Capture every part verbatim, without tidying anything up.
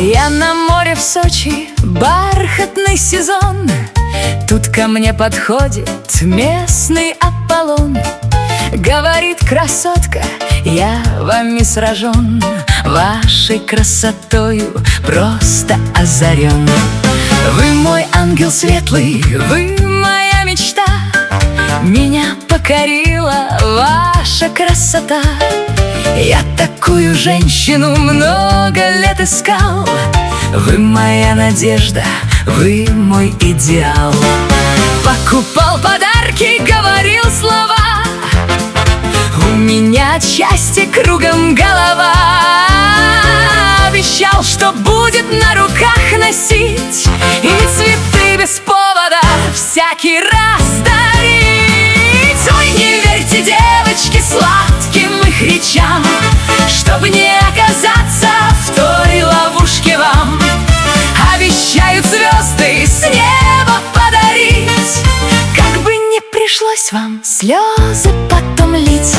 Я на море в Сочи, бархатный сезон. Тут ко мне подходит местный Аполлон. Говорит: красотка, я вами сражен, вашей красотою просто озарен. Вы мой ангел светлый, вы моя мечта. Меня покорила ваша красота. Я такую женщину много лет искал. Вы моя надежда, вы мой идеал. Покупал подарки, говорил слова. У меня от счастья кругом голова. Обещал, что будет на руках носить и цветы без повода всякий раз дарить. Ой, не верьте, девочки, сладким их речам, чтобы не оказаться в той ловушке вам. Обещают звезды с неба подарить, как бы не пришлось вам слезы потом лить.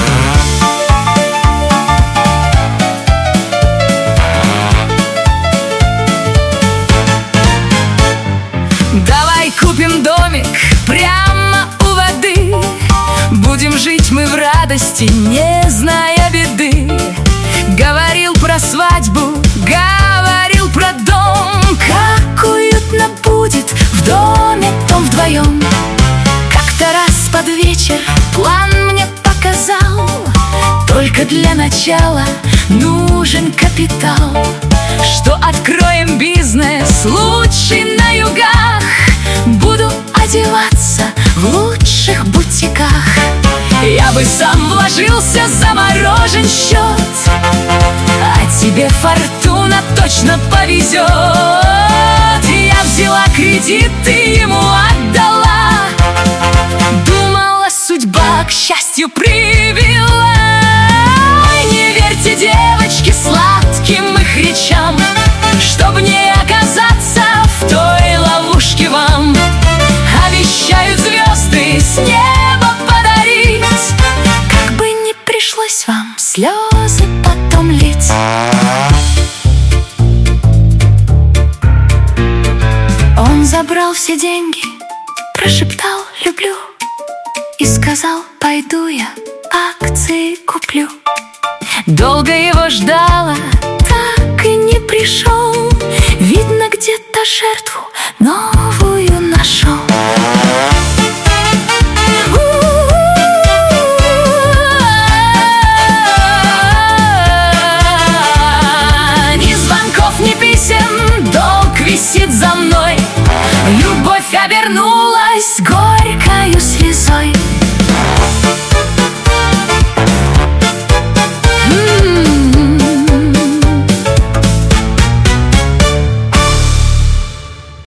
Давай купим домик прямо у воды. Будем жить мы в радости, не зная беды. Говорил про свадьбу, говорил про дом. Как уютно будет в доме том вдвоем. Как-то раз под вечер план мне показал. Только для начала нужен капитал. Что откроем бизнес лучший на югах. Буду одеваться в лучших бутиках. Я бы сам вложился, заморожен счет. А тебе фортуна точно повезет. Я взяла кредит и ему отдала. Думала, судьба к счастью привела. Ой, не верьте, девочки, сладким их речам, чтобы не оказаться в той ловушке вам. Обещают звезды с неба подарить, как бы не пришлось вам слезы потом лить. Он забрал все деньги, прошептал «люблю» и сказал: пойду я акции куплю. Долго его ждала, так и не пришел. Видно, где-то жертву новую нашел. Ни звонков, ни писем, долг висит за мной. Любовь обернулась